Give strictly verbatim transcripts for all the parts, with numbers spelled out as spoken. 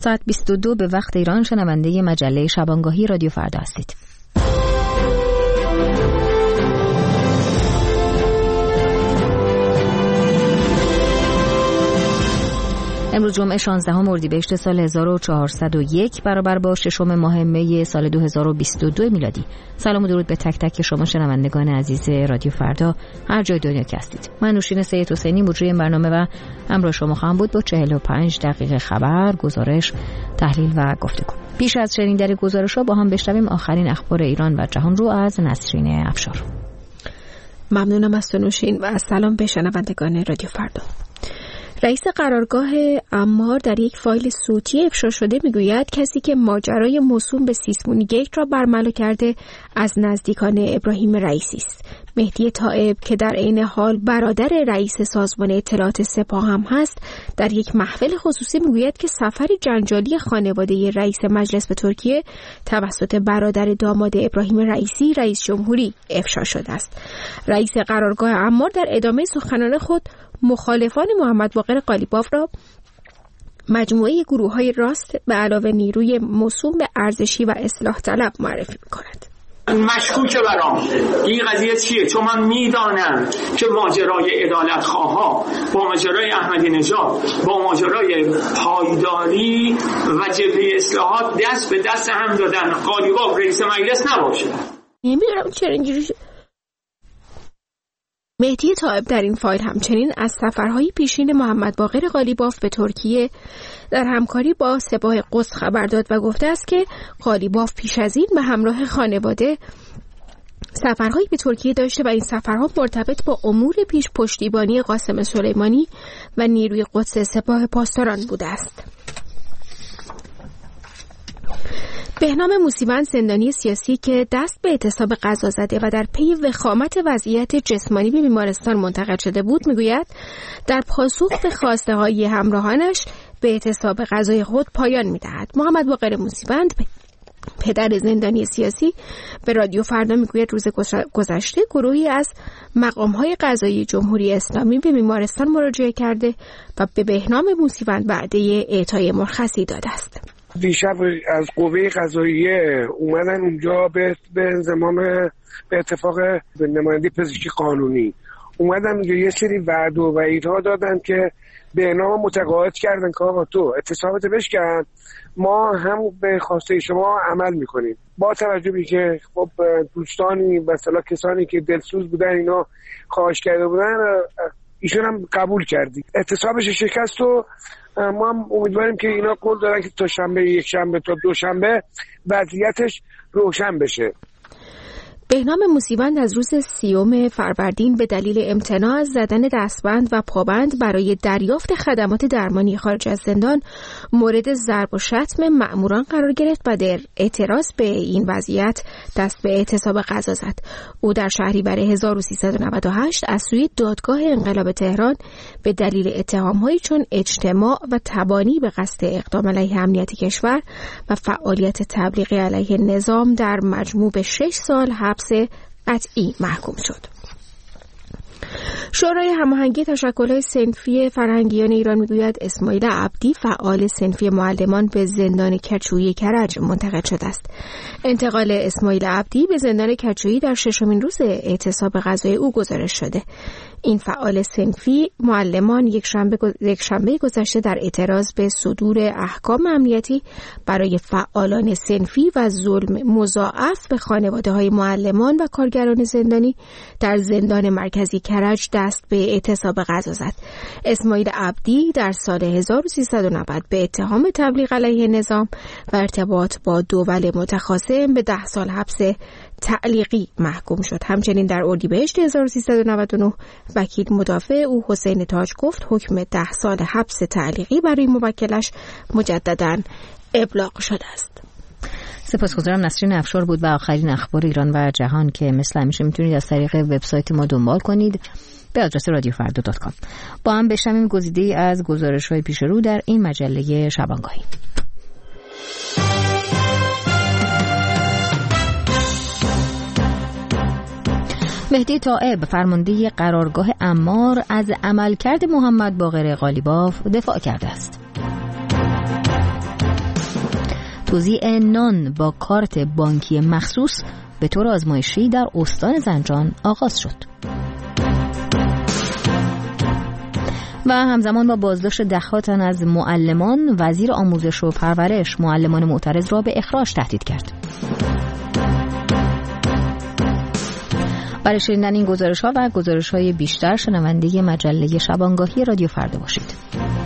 ساعت بیست و دو به وقت ایران شنونده مجله شبانگاهی رادیو فردا هستید. امروز جمعه شانزدهم اردیبهشت سال هزار و چهارصد و یک برابر با ششم ماه می سال دو هزار و بیست و دو میلادی. سلام و درود به تک تک شما شنوندگان عزیز رادیو فردا هر جای دنیا که هستید. من نوشین سید حسینی مجری این برنامه و همراه شما خواهم بود با چهل و پنج دقیقه خبر، گزارش، تحلیل و گفتگو. پیش از شنیدن گزارش‌ها با هم بشنویم آخرین اخبار ایران و جهان رو از نسرین افشار. ممنونم از تو نوشین و سلام به شنوندگان رادیو فردا. رئیس قرارگاه عمار در یک فایل صوتی افشا شده میگوید کسی که ماجرای موسوم به سیسمونی گیت را برملا کرده از نزدیکان ابراهیم رئیسی است. مهدی طائب که در عین حال برادر رئیس سازمان اطلاعات سپاه هم هست، در یک محفل خصوصی میگوید که سفر جنجالی خانواده رئیس مجلس به ترکیه توسط برادر داماد ابراهیم رئیسی رئیس جمهوری افشا شده است. رئیس قرارگاه عمار در ادامه سخنان خود مخالفان محمد باقر قالیباف را مجموعه گروه‌های راست به علاوه نیروی موسوم به ارزشی و اصلاح طلب معرفی می‌کند. مشکوکه برام این قضیه چیه؟ چون من میدانم که ماجرای عدالت خواها با ماجرای احمدی نژاد با ماجرای پایداری و جبهه اصلاحات دست به دست هم دادن. قالیباف رئیس مجلس نباشه. نمیدونم چرا اینجوری. مهدی طائب در این فایل همچنین از سفرهای پیشین محمد باقر قالیباف به ترکیه در همکاری با سپاه قدس خبر داد و گفته است که قالیباف پیش از این به همراه خانواده سفرهایی به ترکیه داشته و این سفرها مرتبط با امور پیش پشتیبانی قاسم سلیمانی و نیروی قدس سپاه پاسداران بوده است. بهنام موسیوند زندانی سیاسی که دست به اعتصاب غذا زده و در پی وخامت وضعیت جسمانی به بیمارستان منتقل شده بود میگوید در پاسخ به خواسته های همراهانش به اعتصاب غذای خود پایان میدهد. محمد باقر موسیوند پدر زندانی سیاسی به رادیو فردا میگوید روز گذشته گروهی از مقام‌های قضایی جمهوری اسلامی به بیمارستان مراجعه کرده و به بهنام موسیوند وعده اعطای مرخصی داده است. دیشب از قوه قضاییه اومدن اونجا به به انضمام به اتفاق به نماینده پزشکی قانونی اومدن یه سری وعده و وعیدها دادن که به نام متقاعد کردن که آقا تو اعتصابت بشکن، ما هم به خواسته شما عمل میکنیم. با توجه به که خب دوستانی مثلا کسانی که دلسوز بودن اینا خواهش کرده بودن، ایشون هم قبول کردی اعتصابش شکست و ما هم امیدواریم که اینا قول دارن که تا شنبه یک شنبه تا دو شنبه وضعیتش روشن بشه. بهنام موسیوند از روز سیوم فروردین به دلیل امتناع از زدن دستبند و پابند برای دریافت خدمات درمانی خارج از زندان مورد ضرب و شتم مأموران قرار گرفت و در اعتراض به این وضعیت دست به اعتصاب غذا زد. او در شهریور هزار و سیصد و نود و هشت از سوی دادگاه انقلاب تهران به دلیل اتهام‌هایی چون اجتماع و تبانی به قصد اقدام علیه امنیت کشور و فعالیت تبلیغی علیه نظام در مجموع به شش سال حبس قطعی محکوم شد. شورای هماهنگی تشکل‌های صنفی فرهنگیان ایران میگوید اسماعیل عبدی فعال صنفی معلمان به زندان کجویی کرج منتقل شده است. انتقال اسماعیل عبدی به زندان کجویی در ششمین روز اعتصاب غذای او گزارش شده. این فعال صنفی معلمان یک شنبه یک شنبه گذشته در اعتراض به صدور احکام امنیتی برای فعالان صنفی و ظلم مضاعف به خانواده‌های معلمان و کارگران زندانی در زندان مرکزی کرج دست به اعتصاب غذا زد. اسماعیل عبدی در سال هزار و سیصد و نود به اتهام تبلیغ علیه نظام و ارتباط با دول متخاصم به ده سال حبس تعلیقی محکوم شد. همچنین در اردیبهشت هزار و سیصد و نود و نه وکیل مدافع او حسین تاج گفت حکم ده سال حبس تعلیقی برای موکلش مجدداً ابلاغ شده است. سپاسگزارم. نسرین افشار بود و آخرین اخبار ایران و جهان که مثل همیشه میتونید از طریق وبسایت ما دنبال کنید به آدرس رادیو فردا دات کام. با هم بشنویم گزیده‌ای از گزارش‌های پیش رو در این مجله شبانگاهی. مهدی طائب فرمانده قرارگاه عمار از عملکرد محمد باقر قالیباف دفاع کرده است. توزیع نان با کارت بانکی مخصوص به طور آزمایشی در استان زنجان آغاز شد. و همزمان با بازداشت ده‌ها تن از معلمان، وزیر آموزش و پرورش معلمان معترض را به اخراج تهدید کرد. برای شنیدن این گزارش‌ها و گزارش‌های بیشتر شنونده مجله شبانگاهی رادیو فردا باشید.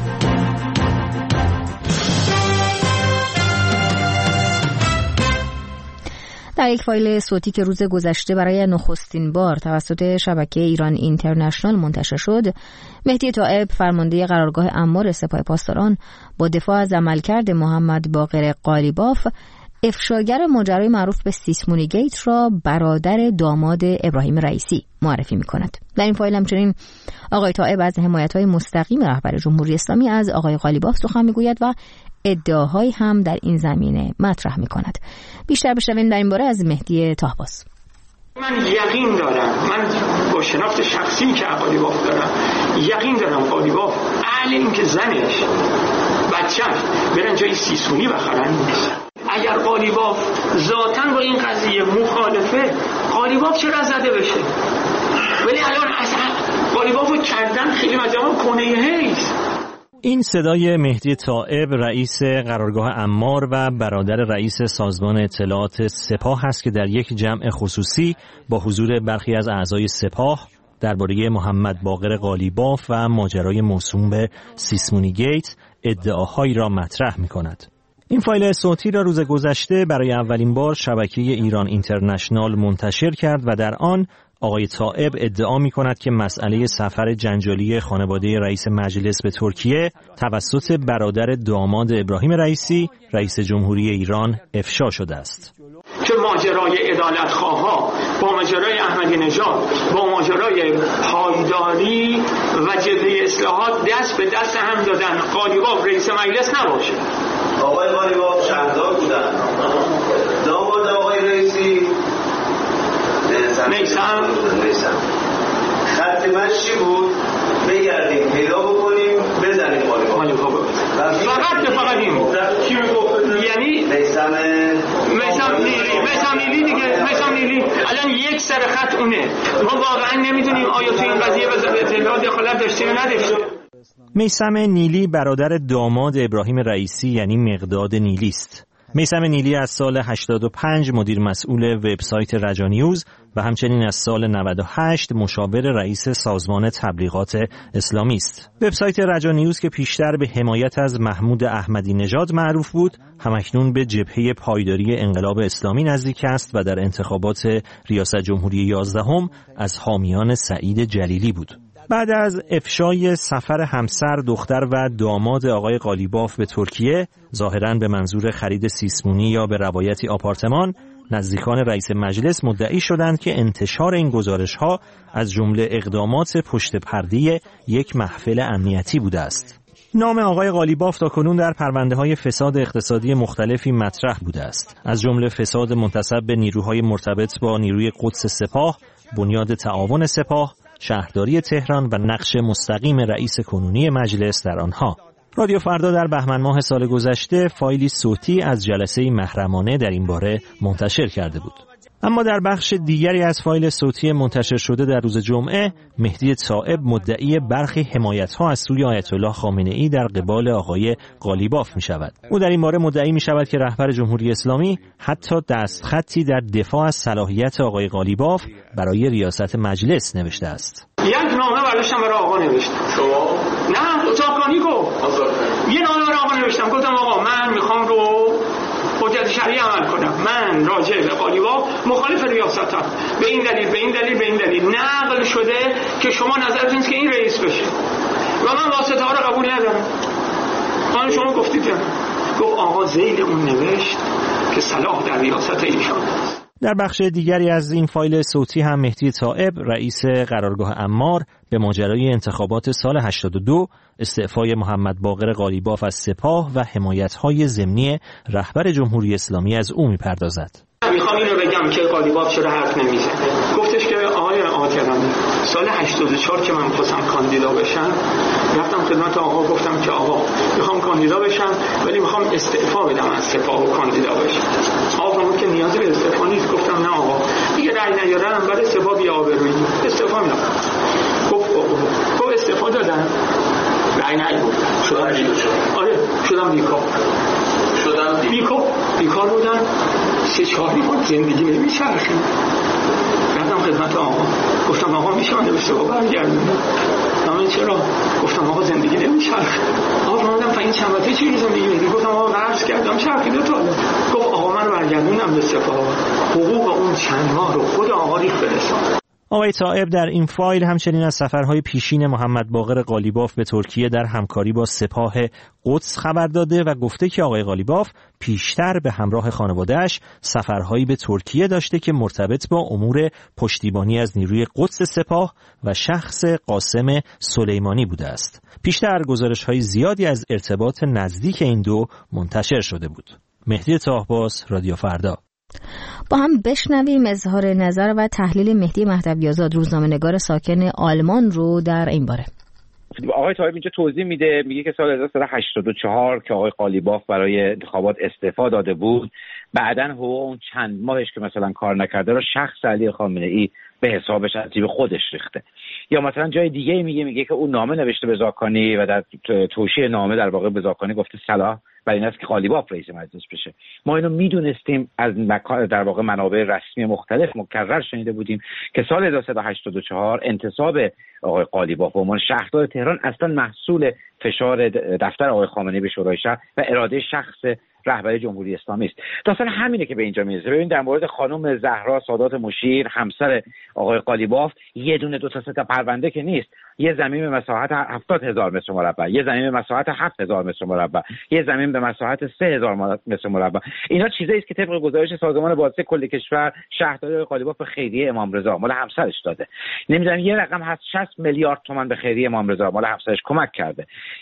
در یک فایل صوتی که روز گذشته برای نخستین بار توسط شبکه ایران اینترنشنال منتشر شد، مهدی طائب فرمانده قرارگاه عمار سپاه پاسداران با دفاع از عملکرد محمد باقر قالیباف افشاگر ماجرای معروف به سیسمونی گیت را برادر داماد ابراهیم رئیسی معرفی می‌کند. در این فایل همچنین آقای طائب از حمایت‌های مستقیم رهبر جمهوری اسلامی از آقای قالیباف سخن می‌گوید و ادعاهایی هم در این زمینه مطرح می‌کند. بیشتر بشنویم در این باره از مهدی طاهباس. من یقین دارم، من با شناخت شخصی که قالیباف دارم یقین دارم قالیباف اهل این که زنش بچه‌ش برن جای سیسمونی بخرن نیست. اگر قالیباف ذاتاً با این قضیه مخالفه، قالیباف چرا زده بشه؟ ولی الان اصلا قالیبافو کردن خیلی مجموعه کنه هیست. این صدای مهدی طائب رئیس قرارگاه عمار و برادر رئیس سازمان اطلاعات سپاه است که در یک جمع خصوصی با حضور برخی از اعضای سپاه درباره محمد باقر قالیباف و ماجرای موسوم به سیسمونی گیت ادعاهایی را مطرح می‌کند. این فایل صوتی را روز گذشته برای اولین بار شبکه ایران اینترنشنال منتشر کرد و در آن آقای طائب ادعا می کند که مسئله سفر جنجالی خانواده رئیس مجلس به ترکیه توسط برادر داماد ابراهیم رئیسی رئیس جمهوری ایران افشا شده است. که ماجرای عدالتخواها با ماجرای احمدی نژاد با ماجرای پایداری و جبهه اصلاحات دست به دست هم دادن، قالیباف رئیس مجلس نباشه. آقای قالیباف شهردار بودن، داماد آقای رئیسی میسم میسم خط من چی بود؟ بگردیم پیدا بکنیم بزنیم قالیباف فقط که فقط این بود. چی میگفت؟ یعنی میسم میسم نیلی میسم نیلی دیگه میسم نیلی الان یک سر خط اونه. ما واقعا نمیدونیم آیا تو این قضیه وزارت اطلاعات دخالت داشته یا نداشته. میثم نیلی برادر داماد ابراهیم رئیسی یعنی مقداد نیلی است. میثم نیلی از سال هشتاد و پنج مدیر مسئول وبسایت رجانیوز و همچنین از سال نود و هشت مشاور رئیس سازمان تبلیغات اسلامی است. وبسایت رجانیوز که پیشتر به حمایت از محمود احمدی نژاد معروف بود، همکنون به جبهه پایداری انقلاب اسلامی نزدیک است و در انتخابات ریاست جمهوری یازدهم از حامیان سعید جلیلی بود. بعد از افشای سفر همسر، دختر و داماد آقای قالیباف به ترکیه، ظاهراً به منظور خرید سیسمونی یا به روایتی آپارتمان، نزدیکان رئیس مجلس مدعی شدند که انتشار این گزارش‌ها از جمله اقدامات پشت پرده یک محفل امنیتی بوده است. نام آقای قالیباف تاکنون در پرونده‌های فساد اقتصادی مختلفی مطرح بوده است، از جمله فساد منتسب به نیروهای مرتبط با نیروی قدس سپاه، بنیاد تعاون سپاه، شهرداری تهران و نقش مستقیم رئیس کنونی مجلس در آنها. رادیو فردا در بهمن ماه سال گذشته فایلی صوتی از جلسه محرمانه در این باره منتشر کرده بود. اما در بخش دیگری از فایل صوتی منتشر شده در روز جمعه، مهدی طائب مدعی برخی حمایت‌ها از سوی آیت الله خامنه‌ای در قبال آقای قالیباف می‌شود. او در این باره مدعی می‌شود که رهبر جمهوری اسلامی حتی دستخطی در دفاع از صلاحیت آقای قالیباف برای ریاست مجلس نوشته است. یک نامه برداشتم برای آقا نوشتم. شما؟ نه، اتاقانی کو. یه نامه برای آقا نوشتم. گفتم آقا من می‌خوام رو حجت شرعی عمل کنم. من راجع به قالیباف مخالف ریاستم. به این دلیل به این دلیل به این دلیل نقل شده که شما نظرتون است که این رئیس بشه. و من واسطه ها رو قبول ندارم. آن شما گفتید. گفت آقا ذیل اون نوشت که صلاح در ریاست ایشان است. در بخش دیگری از این فایل صوتی هم مهدی طائب رئیس قرارگاه عمار به ماجرای انتخابات سال هشتاد و دو، استعفای محمد باقر قالیباف از سپاه و حمایت‌های ضمنی رهبر جمهوری اسلامی از او می‌پردازد. میخوام اینو بگم که قالیباف چرا حرف نمیزنه. گفتش که آقای آقاتیرانی سال هشتاد و چهار که من خواستم کاندیدا بشم، رفتم خدمت آقا گفتم که آقا میخوام کاندیدا بشم ولی میخوام استعفا بدم از سپاه و کاندیدا بشم. آقا فرمود که نیازی به استعفا نیست. گفتم نه آقا دیگه رأی نیارم برای سپاه بی آبرویی استعفا میدم. گفت گفت استعفا دادم رأی نیاوردم شدم بیکار. آره شدم بیکار شدم بیکار بیکار بودم سه چهار ماه زندگی نمی‌چرخید. رفتم خدمت آقا گفتم آقا میشه من به استعفا برگردونم؟ من چرا؟ گفتم آقا زندگی نمی‌چرخه. آقا فرمودم تا این چند وقته چی زندگی نمی‌کنی؟ گفتم آقا قرض کردم چرخیده تا. گفت آقا من برگردوندم به سپاه، حقوق اون چند ماه رو خود آقا ریخت برسان. آقای طائب در این فایل همچنین از سفرهای پیشین محمد باقر قالیباف به ترکیه در همکاری با سپاه قدس خبر داده و گفته که آقای قالیباف پیشتر به همراه خانواده‌اش سفرهایی به ترکیه داشته که مرتبط با امور پشتیبانی از نیروی قدس سپاه و شخص قاسم سلیمانی بوده است. پیشتر گزارش‌های زیادی از ارتباط نزدیک این دو منتشر شده بود. مهدی طاهباس، رادیو فردا. با هم بشنویم اظهار نظر و تحلیل مهدی مهدوی‌آزاد، روزنامه‌نگار ساکن آلمان رو در این باره. آقای طائب اینجا توضیح میده، میگه که سال هزار و سیصد و هشتاد و چهار که آقای قالیباف برای انتخابات استعفا داده بود، بعداً حقوق اون چند ماهش که مثلا کار نکرده رو شخص علی خامنه‌ای به حسابش از جیب خودش ریخته. یا مثلا جای دیگه میگه میگه که اون نامه نوشته به زاکانی و در توشیح نامه در واقع به زاکانی گفته صلاح برای این است که قالیباف رئیس مجلس بشه. ما اینو میدونستیم از در واقع منابع رسمی مختلف، مکرر شنیده بودیم که سال هزار و سیصد و هشتاد و چهار انتصاب آقای قالیباف به عنوان شهردار تهران اصلا محصول فشار دفتر آقای خامنه‌ای به شورای شهر و اراده شخص رهبری جمهوری اسلامی است. داستان همینه که به اینجا میرسه. ببین در مورد خانم زهرا سادات مشیر، همسر آقای قالیباف، یه دونه دو تا سه تا پرونده که نیست. یه زمین به مساحت هفتاد هزار متر مربع، یه زمین به مساحت هفت هزار متر مربع، یه زمین به مساحت سه هزار متر مربع. اینا چیزایی است که طبق گزارش سازمان بازرسی کل کشور شهرداری قالیباف به خیریه امام رضا مال همسرش داده. نمیدونم یه رقم هست شصت میلیارد تومان به خیریه امام رضا مال همسرش کمک کرده.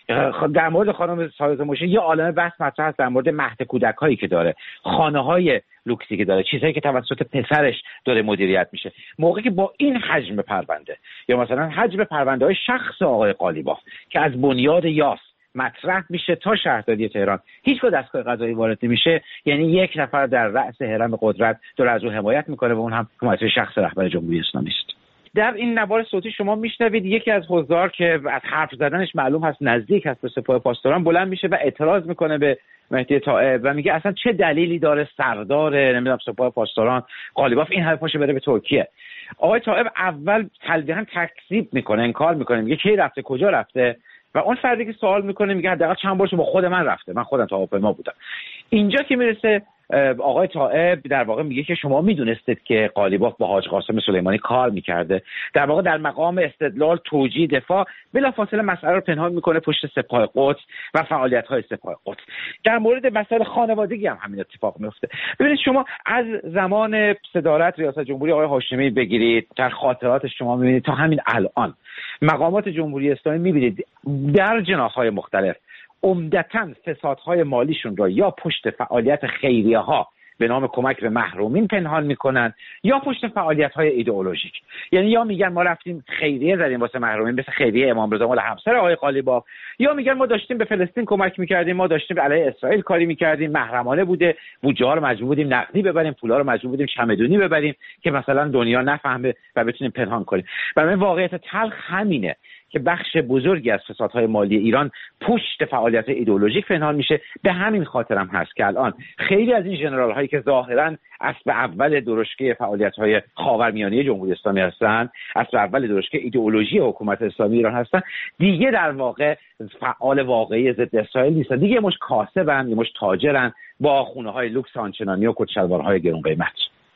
در مورد خانم سادات مشیر یه عالمه بحث مطرح است در مورد مهد کودک‌هایی که داره، خانه‌های لوکسی که داره، چیزایی که توسط پسرش داره مدیریت میشه. موقعی که با این حجم پرونده یا مثلا حجم پرونده‌های شخص آقای قالیباف که از بنیاد یاس مطرح میشه تا شهرداری تهران هیچگاه دستگاه قضایی وارد نمیشه، یعنی یک نفر در رأس هرم قدرت داره از اون حمایت میکنه و اون هم حمایت شخص رهبر جمهوری اسلامی است. در این نوار صوتی شما میشنوید یکی از حضار که از حرف زدنش معلوم هست نزدیک هست به سپاه پاسداران بلند میشه و اعتراض میکنه به مهدی طائب و میگه اصلا چه دلیلی داره سردار نمیدونم سپاه پاسداران قالیباف این حرف پاشه بره به ترکیه. آقای طائب اول تلویحا تکذیب میکنه، انکار میکنه، میگه کی رفته، کجا رفته، و اون فردی که سوال میکنه میگه حداقل چند بارش با خود من رفته، من خودم تو هواپیما بودم. اینجا که میرسه آقای طائب در واقع میگه که شما میدونستید که قالیباف با حاج قاسم سلیمانی کار میکرده. در واقع در مقام استدلال، توجیه، دفاع بلافاصله مسئله رو پنهان میکنه پشت سپاه قدس و فعالیت‌های سپاه قدس. در مورد مسائل خانوادگی هم همین اتفاق میفته. ببینید شما از زمان صدارت ریاست جمهوری آقای هاشمی بگیرید، در خاطرات شما میبینید تا همین الان مقامات جمهوری اسلامی میبینید در جناح‌های مختلف عمدتاً فسادهای مالیشون را یا پشت فعالیت خیریه‌ها به نام کمک به محرومین پنهان میکنن یا پشت فعالیت‌های ایدئولوژیک. یعنی یا میگن ما رفتیم خیریه زدیم واسه محرومین مثل خیریه امام رضا مال همسر آقای قالیباف، یا میگن ما داشتیم به فلسطین کمک میکردیم، ما داشتیم علیه اسرائیل کاری میکردیم، محرمانه بوده، بودجه ها رو مجبور بودیم نقدی ببریم، پولا رو مجبور بودیم چمدونی ببریم که مثلا دنیا نفهمه و بتونیم پنهان کنیم. برای واقعیت تلخ همینه که بخش بزرگی از فسادهای مالی ایران پشت فعالیت ایدئولوژیک پنهان میشه. به همین خاطر هم هست که الان خیلی از این ژنرال هایی که ظاهرا اسب اول درشکه فعالیت‌های خاورمیانه جمهوری اسلامی هستند، اسب اول درشکه ایدئولوژی حکومت اسلامی ایران هستند، دیگه در واقع فعال واقعی ضد اسرائیل نیستن، دیگه مش کاسبن، مش تاجرن با خونه‌های لوکس آنچنانی و کت‌شلوارهای گران قیمت.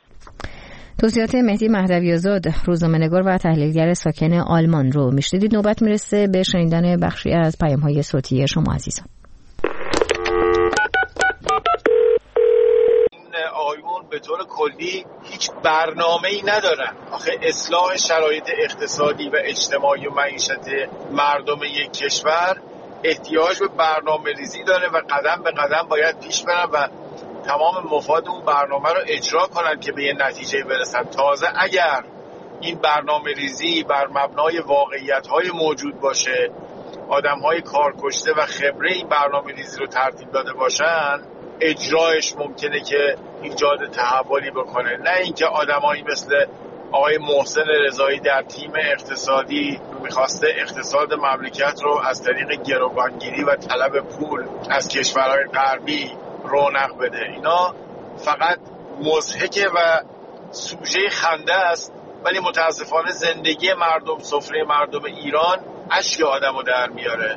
توضیحات مهدی مهدوی‌آزاد، روزنامه‌نگار و تحلیلگر ساکن آلمان رو میشنیدید. نوبت میرسه به شنیدن بخشی از پیام‌های صوتی شما عزیزان. آیون به طور کلی هیچ برنامه‌ای ندارن. آخه اصلاح شرایط اقتصادی و اجتماعی و معیشت مردم یک کشور احتیاج به برنامه‌ریزی داره و قدم به قدم باید پیش برن و تمام مفاد اون برنامه رو اجرا کنن که به یه نتیجه برسن. تازه اگر این برنامه ریزی بر مبنای واقعیت های موجود باشه، آدم های کارکشته و خبره این برنامه ریزی رو ترتیب داده باشن، اجرایش ممکنه که ایجاد تحولی بکنه. نه اینکه آدمایی مثل آقای محسن رضایی در تیم اقتصادی میخواسته اقتصاد مملکت رو از طریق گروگانگیری و طلب پول از کشورهای غربی رونق بده. اینا فقط مضحکه و سوژه خنده است، ولی متاسفانه زندگی مردم، سفره مردم ایران اشک آدم رو در میاره.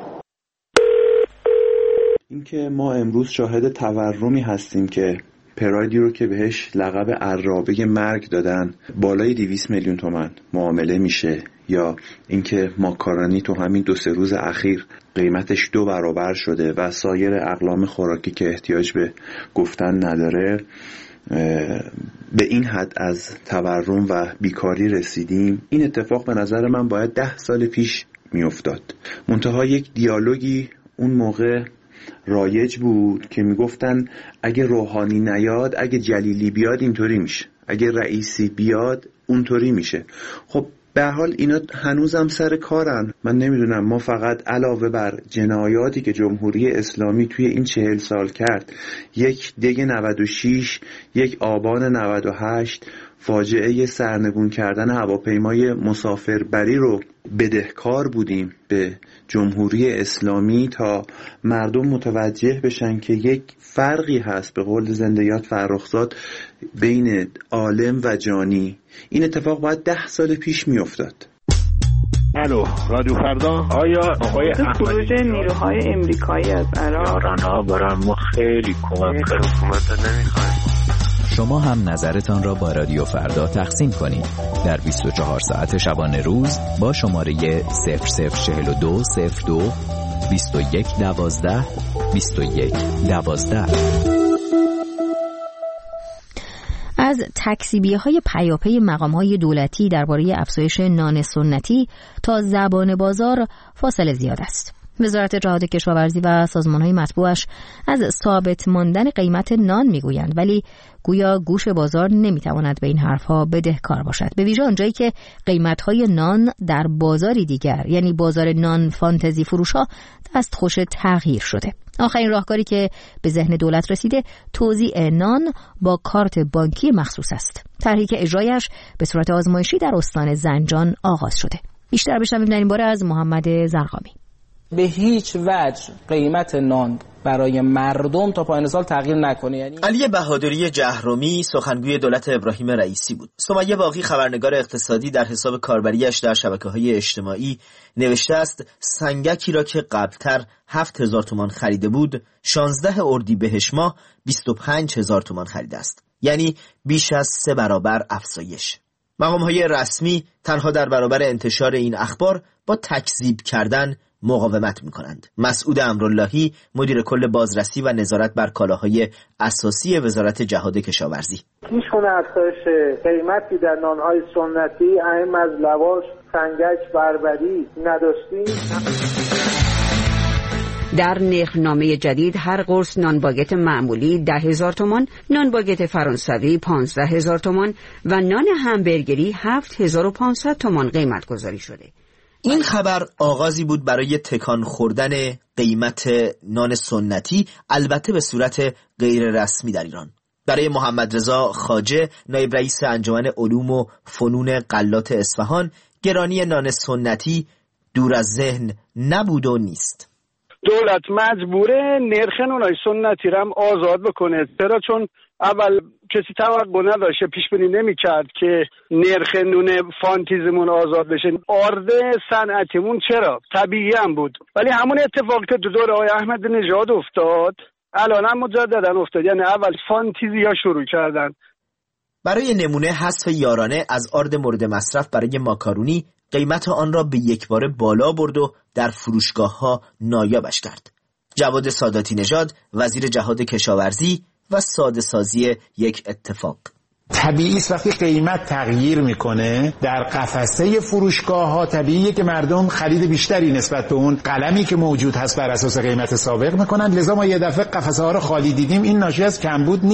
اینکه ما امروز شاهد تورمی هستیم که پرایدی رو که بهش لقب عرابه مرگ دادن بالای دویست میلیون تومان معامله میشه، یا اینکه ماکارونی تو همین دو سه روز اخیر قیمتش دو برابر شده و سایر اقلام خوراکی که احتیاج به گفتن نداره، به این حد از تورم و بیکاری رسیدیم. این اتفاق به نظر من باید ده سال پیش میافتاد. منتها یک دیالوگی اون موقع رایج بود که میگفتن اگه روحانی نیاد، اگه جلیلی بیاد اینطوری میشه، اگه رئیسی بیاد اونطوری میشه. خب به هر حال اینا هنوزم سر کارن. من نمیدونم، ما فقط علاوه بر جنایاتی که جمهوری اسلامی توی این چهل سال کرد، یک دی نود و شش، یک آبان نود و هشت، فاجعه سرنگون کردن هواپیمای مسافربری رو بدهکار بودیم به جمهوری اسلامی تا مردم متوجه بشن که یک فرقی هست، به قول زنده‌یاد فرخزاد، بین عالم و جانی. این اتفاق باید ده سال پیش می افتاد. الو، رادیو فردا. آیا آقای خروج نیروهای امریکایی از عراق یاران‌ها برای ما خیلی کمک کرد. حکومت نمی‌خوایم. شما هم نظرتان را با رادیو فردا تقسیم کنید در بیست و چهار ساعت شبانه روز با شماره صفر صفر چهل و دو صفر دو بیست و یک دوازده بیست و یک دوازده. از تکذیبی‌های پیاپی مقام‌های دولتی درباره افزایش نان سنتی تا زبان بازار فاصله زیاد است. وزارت جهاد کشاورزی و سازمان‌های مطبوعش از ثابت ماندن قیمت نان میگویند، ولی گویا گوش بازار نمیتواند به این حرفها بدهکار باشد، به ویژه آنجایی که قیمت‌های نان در بازاری دیگر، یعنی بازار نان فانتزی فروش‌ها، دستخوش تغییر شده. آخرین راهکاری که به ذهن دولت رسیده توزیع نان با کارت بانکی مخصوص است. طرحی که اجرایش به صورت آزمایشی در استان زنجان آغاز شده. بیشتر بشنویم در این باره از محمد زرقامی. به هیچ وجه قیمت نان برای مردم تا پایان سال تغییر نکنه. یعنی علی بهادری جهرومی سخنگوی دولت ابراهیم رئیسی بود. سمیه باقی خبرنگار اقتصادی در حساب کاربریش در شبکه‌های اجتماعی نوشته است سنگکی را که قبلتر هفت هزار تومان خریده بود، شانزده اردیبهشت ماه بیست و پنج هزار تومان خریده است. یعنی بیش از سه برابر افزایش. مقام‌های رسمی تنها در برابر انتشار این اخبار با تکذیب کردن مقاومت می‌کنند. مسعود امراللهی مدیر کل بازرسی و نظارت بر کالاهای اساسی وزارت جهاد کشاورزی: هیچ گونه افزایش قیمتی در نان‌های سنتی اهم از لواش، سنگک، بربری نداشتیم. در نرخنامه جدید هر قرص نان باگت معمولی ده هزار تومان، نان باگت فرانسوی پانزده هزار تومان و نان همبرگری هفت هزار و پانصد تومان قیمت گذاری شده. این خبر آغازی بود برای تکان خوردن قیمت نان سنتی، البته به صورت غیر رسمی در ایران. برای محمد رضا خواجه، نایب رئیس انجمن علوم و فنون غلات اصفهان، گرانی نان سنتی دور از ذهن نبود و نیست. دولت مجبوره نرخ نانای سنتی رو هم آزاد بکنه. چرا؟ چون اول کسی توقع نداشته، پیش بینی نمی‌کرد که نرخ نون فانتیزمون آزاد بشه. آرد صنعتیمون چرا طبیعی هم بود، ولی همون اتفاقی که تو دوره آقای احمد نژاد افتاد الان هم مجددا افتاد. یعنی اول فانتزیا شروع کردن. برای نمونه حذف یارانه از آرد مورد مصرف برای ماکارونی قیمت آن را به یک باره بالا برد و در فروشگاه‌ها نایابش کرد. جواد ساداتی نژاد، وزیر جهاد کشاورزی و ساده سازی یک اتفاق: طبیعی است وقتی قیمت تغییر میکنه در قفسه فروشگاه ها، طبیعیه که مردم خرید بیشتری نسبت به اون قلمی که موجود هست بر اساس قیمت سابق میکنن. لذا ما یه دفعه قفسه ها رو خالی دیدیم. این ناشی از کمبود نیست.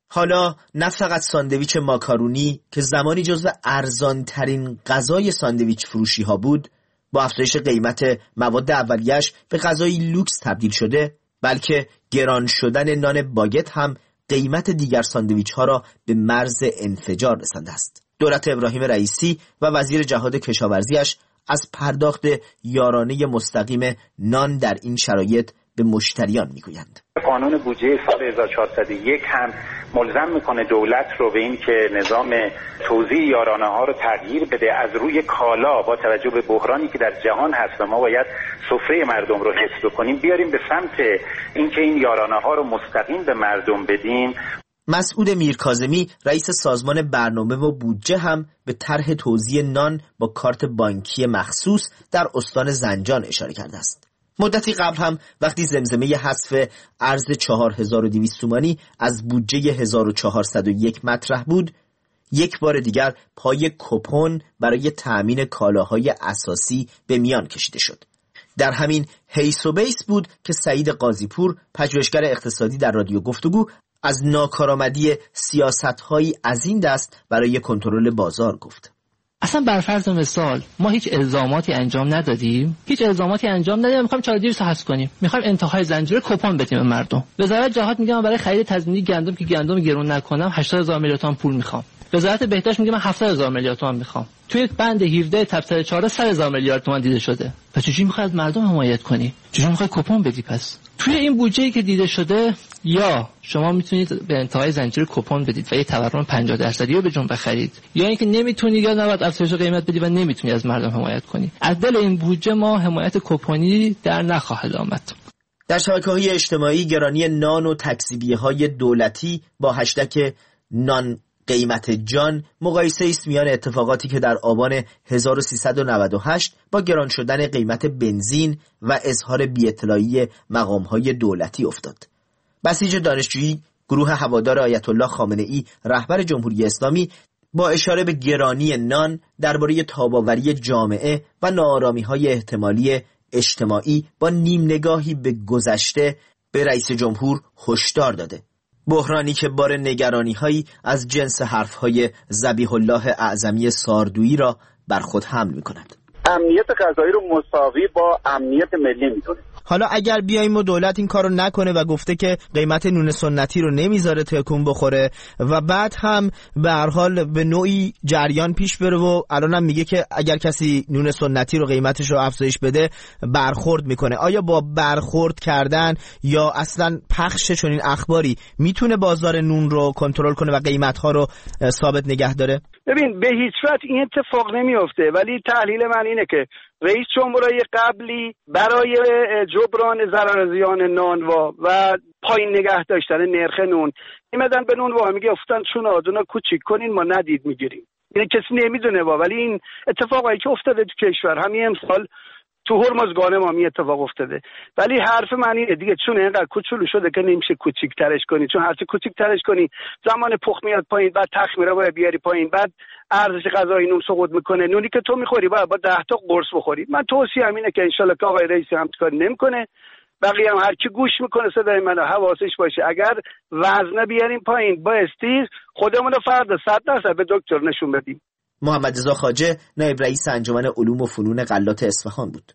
حالا نه فقط ساندویچ ماکارونی که زمانی جزو ارزان‌ترین غذای ساندویچ فروشی ها بود با افزایش قیمت مواد اولیه‌اش به غذای لوکس تبدیل شده، بلکه گران شدن نان باگت هم قیمت دیگر ساندویچ ها را به مرز انفجار رسانده است. دولت ابراهیم رئیسی و وزیر جهاد کشاورزیش از پرداخت یارانه مستقیم نان در این شرایط به مشتریان میگویند. قانون بودجه سال هزار و چهارصد و یک هم ملزم میکنه دولت رو به این که نظام توزیع یارانه ها رو تغییر بده، از روی کالا با توجه به بحرانی که در جهان هست و ما باید سفره مردم رو حفظ کنیم بیاریم به سمت اینکه این یارانه ها رو مستقیم به مردم بدیم. مسعود میرکاظمی رئیس سازمان برنامه و بودجه هم به طرح توزیع نان با کارت بانکی مخصوص در استان زنجان اشاره کرده است. مدتی قبل هم وقتی زمزمه حذف ارز چهار هزار و دویست تومانی از بودجه هزار و چهارصد و یک مطرح بود، یک بار دیگر پای کپون برای تأمین کالاهای اساسی به میان کشیده شد. در همین حیث و بیس بود که سعید قاضیپور، پژوهشگر اقتصادی در رادیو گفتگو، از ناکارآمدی سیاست‌هایی از این دست برای کنترل بازار گفت. اصلا بر فرض مثال ما هیچ الزاماتی انجام ندادیم، هیچ الزاماتی انجام ندادیم، می‌خوایم چهار هزار و دویست حذف کنیم، می‌خوایم انتهای زنجیره کپون بدیم به مردم. وزارت جهاد میگه من برای خرید تضمینی گندم که گندم گرون نکنم هشتاد هزار میلیارد تومان پول می‌خوام. وزارت بهداشت میگه من هفتاد هزار میلیارد تومان می‌خوام. توی بند هفده تبصره چهار صد هزار میلیارد تومان دیده شده. پس چجوری می‌خوای از مردم حمایت کنی؟ چجوری می‌خوای کپون بدی پس؟ توی این بودجه‌ای که دیده شده یا شما میتونید به انتهای زنجیره کپون بدید و یه تورم پنجاه درصدی رو به جون بخرید، یا اینکه نمیتونید یا نباید افزایش قیمت بدید و نمیتونید از مردم حمایت کنید. از دل این بودجه ما حمایت کپونی در نخواهد آمد. در شبکه‌های اجتماعی گرانی نان و تکذیبی‌های دولتی با هشتگ نان قیمت جان مقایسه است میان اتفاقاتی که در آبان هزار و سیصد و نود و هشت با گران شدن قیمت بنزین و اظهار بی‌اطلاعی مقام‌های دولتی افتاد. بسیج دانشجویی گروه هوادار آیت الله خامنه‌ای رهبر جمهوری اسلامی با اشاره به گرانی نان درباره تاب‌آوری جامعه و ناآرامی‌های احتمالی اجتماعی با نیم نگاهی به گذشته به رئیس جمهور هشدار داده. بحرانی که بار نگرانی‌هایی از جنس حرف‌های ذبیح الله اعظمی ساردویی را بر خود حمل می‌کند. امنیت غذایی رو مساوی با امنیت ملی می‌دونیم. حالا اگر بیایم و دولت این کارو نکنه و گفته که قیمت نون سنتی رو نمیذاره تکون بخوره و بعد هم به هر حال به نوعی جریان پیش بره و الانم میگه که اگر کسی نون سنتی رو قیمتش رو افزایش بده برخورد میکنه، آیا با برخورد کردن یا اصلا پخش چنین اخباری میتونه بازار نون رو کنترل کنه و قیمت‌ها رو ثابت نگه داره؟ ببین به هیچ وجه این اتفاق نمیفته، ولی تحلیل من اینه که رئیس جمهورای قبلی برای جبران ضرر زیان نانوا و پایین نگه داشتن نرخ نون میمدن به نونوا میگه افتن چون آدونا کوچیک کنین ما ندید میگیریم. این کسی نمیدونه با، ولی این اتفاقایی که افتاده تو کشور همین امسال تو هرمزگان ما می اتفاق افتاده. ولی حرف من اینه دیگه چون اینقدر کوچولو شده که نمیشه کوچیک ترش کنی، چون هرچی کوچیک ترش کنی زمان پخت میاد پایین، بعد تخمیره باید بیاری پایین، بعد ارزش غذایی نون سقوط میکنه. نونی که تو میخوری باید با ده تا قرص بخوری. من توصیه‌ام اینه که انشالله که آقای رئیس همکاری نمیکنه، بقیه هم هر کی گوش میکنه صدای منو حواسش باشه اگر وزنه بیاریم پایین بایستی خودمون رو فردا صد درصد به دکتر نشون بدیم. محمد رضا خواجه نایب رئیس انجمن علوم و فنون غلات اصفهان بود.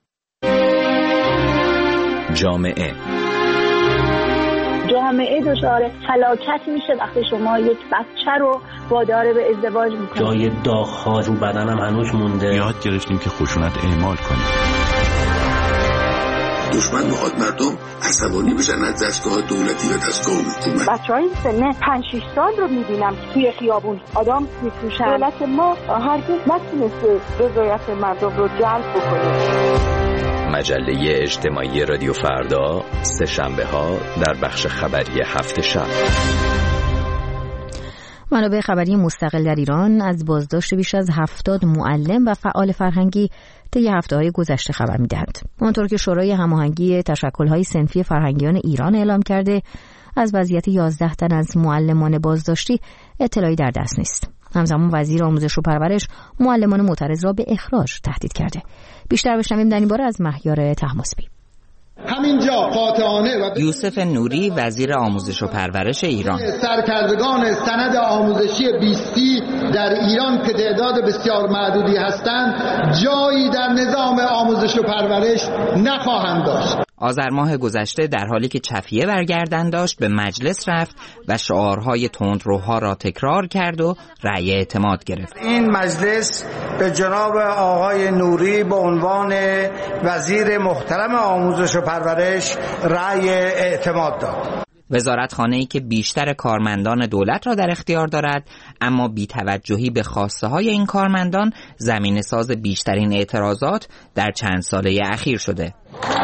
جامعه جامعه دچار فلاکت میشه وقتی شما یک بچه رو وادار به ازدواج میکنید. جای داغ‌ها رو بدنم هنوز مونده. یاد گرفتیم که خشونت اعمال کنیم. دشمن میخواد مردم عصبانی بشن از دستگاه دولتی و دستگاه حکومت. بچه‌های سن پنج شش سال رو میبینم توی خیابون آدم میفروشن. دولت ما هرگز نتونسته رضایت مردم رو جلب بکنه. مجله اجتماعی رادیو فردا سه شنبه ها در بخش خبری هفت شب. منابع خبری مستقل در ایران از بازداشت بیش از هفتاد معلم و فعال فرهنگی طی هفته‌های گذشته خبر می‌دهند. اونطور که شورای هماهنگی تشکل‌های صنفی فرهنگیان ایران اعلام کرده از وضعیت یازده تن از معلمان بازداشتی اطلاعی در دست نیست. همزمان وزیر آموزش و پرورش معلمان معترض را به اخراج تهدید کرده. بیشتر بشنویم در این باره از مهیار طهماسبی. همینجا قاطعانه و یوسف نوری وزیر آموزش و پرورش ایران: سرکردگان سند آموزشی بیستی در ایران که تعداد بسیار معدودی هستند جایی در نظام آموزش و پرورش نخواهند داشت. آذر ماه گذشته در حالی که چفیه برگردن داشت به مجلس رفت و شعارهای تندروها را تکرار کرد و رأی اعتماد گرفت. این مجلس به جناب آقای نوری به عنوان وزیر محترم آموزش و پرورش رأی اعتماد داد. وزارتخانه‌ای که بیشتر کارمندان دولت را در اختیار دارد، اما بی‌توجهی به خواسته های این کارمندان زمینه ساز بیشترین اعتراضات در چند ساله اخیر شده.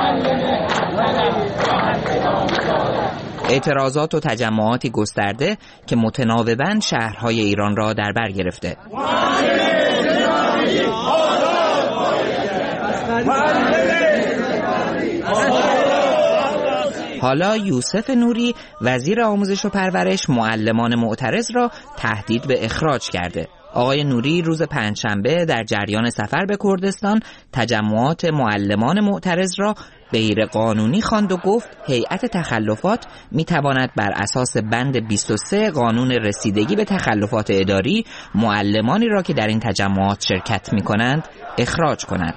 اعتراضات و تجمعاتی گسترده که متناوباً شهرهای ایران را در بر گرفته. حالا یوسف نوری وزیر آموزش و پرورش معلمان معترض را تهدید به اخراج کرده. آقای نوری روز پنجشنبه در جریان سفر به کردستان تجمعات معلمان معترض را غیر قانونی خواند و گفت هیئت تخلفات می تواند بر اساس بند بیست و سه قانون رسیدگی به تخلفات اداری معلمانی را که در این تجمعات شرکت می کنند اخراج کنند.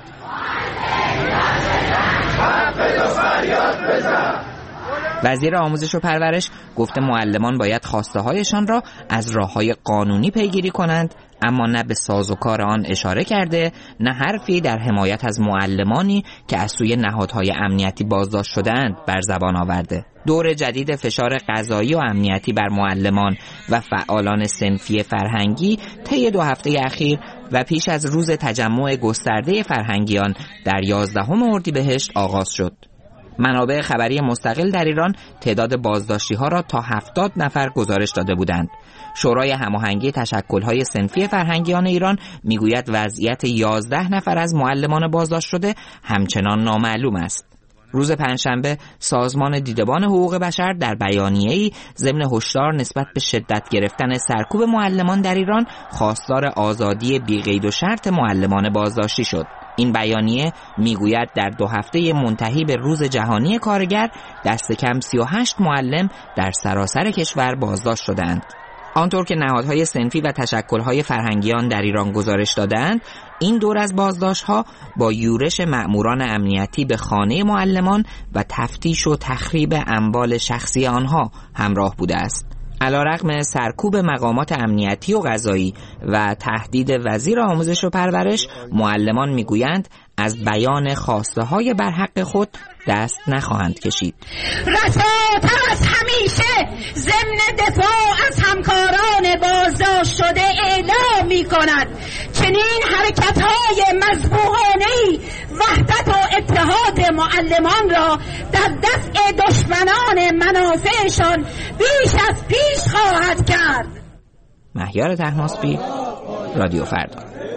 وزیر آموزش و پرورش گفته معلمان باید خواسته هایشان را از راه‌های قانونی پیگیری کنند، اما نه به سازوکار آن اشاره کرده، نه حرفی در حمایت از معلمانی که از سوی نهادهای امنیتی بازداشت شده‌اند بر زبان آورده. دور جدید فشار قضایی و امنیتی بر معلمان و فعالان صنفی فرهنگی طی دو هفته اخیر و پیش از روز تجمع گسترده فرهنگیان در یازدهم اردیبهشت آغاز شد. منابع خبری مستقل در ایران تعداد بازداشتی‌ها را تا هفتاد نفر گزارش داده بودند. شورای هماهنگی تشکل‌های صنفی فرهنگیان ایران میگوید وضعیت یازده نفر از معلمان بازداشت شده همچنان نامعلوم است. روز پنجشنبه سازمان دیدبان حقوق بشر در بیانیه‌ای ضمن هشدار نسبت به شدت گرفتن سرکوب معلمان در ایران خواستار آزادی بی قید و شرط معلمان بازداشتی شد. این بیانیه میگوید در دو هفته منتهی به روز جهانی کارگر دست کم سی و هشت معلم در سراسر کشور بازداشت شدند. آنطور که نهادهای صنفی و تشکل‌های فرهنگیان در ایران گزارش دادند، این دور از بازداشت‌ها با یورش مأموران امنیتی به خانه معلمان و تفتیش و تخریب اموال شخصی آنها همراه بوده است. علیرغم سرکوب مقامات امنیتی و قضایی و تهدید وزیر آموزش و پرورش، معلمان میگویند از بیان خواسته های برحق خود دست نخواهند کشید. رساتر از همیشه ضمن دفاع از همکاران بازداشت شده اعلام می کند چنین حرکت های مذبوحانه‌ای وحدت و اتحاد معلمان را در دفع دشمنان منافعشان بیش از پیش خواهد کرد. مهیار طهماسبی، رادیو فردا.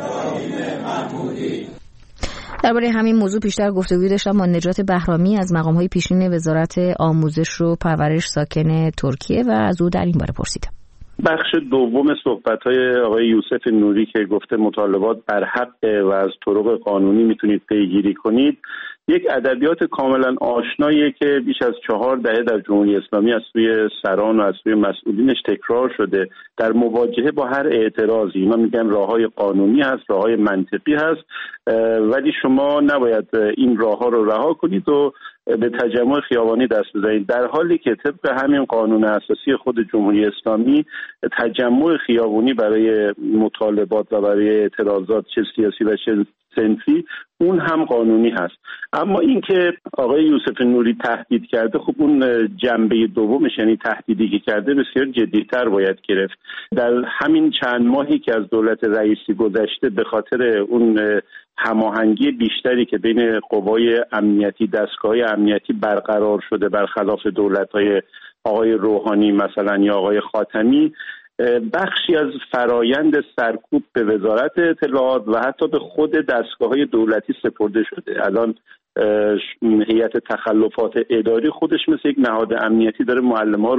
درباره همین موضوع بیشتر گفتگو داشتم با نجات بهرامی از مقام‌های پیشین وزارت آموزش و پرورش ساکن ترکیه و از او در این باره پرسیدم. بخش دوم صحبت‌های آقای یوسف نوری که گفته مطالبات برحق و از طرق قانونی میتونید پیگیری کنید، یک ادبیات کاملا آشناییه که بیش از چهار دهه در جمهوری اسلامی از سوی سران و از سوی مسئولینش تکرار شده در مواجهه با هر اعتراضی. اینا میگن راههای قانونی هست، راههای منطقی هست، ولی شما نباید این راهها رو رها کنید و به تجمع خیابانی دست بزنید، در حالی که طبق همین قانون اساسی خود جمهوری اسلامی تجمع خیابانی برای مطالبات و برای اعتراضات چه سیاسی و چه صنفی اون هم قانونی هست. اما اینکه آقای یوسف نوری تهدید کرده، خب اون جنبه دومش، یعنی تهدیدی که کرده بسیار جدی‌تر باید گرفت. در همین چند ماهی که از دولت رئیسی گذشته به خاطر اون هماهنگی بیشتری که بین قوای امنیتی، دستگاه‌های امنیتی برقرار شده برخلاف دولت‌های آقای روحانی مثلا یا آقای خاتمی، بخشی از فرایند سرکوب به وزارت اطلاعات و حتی به خود دستگاه‌های دولتی سپرده شده. الان هیئت تخلفات اداری خودش مثل یک نهاد امنیتی داره معلم‌ها رو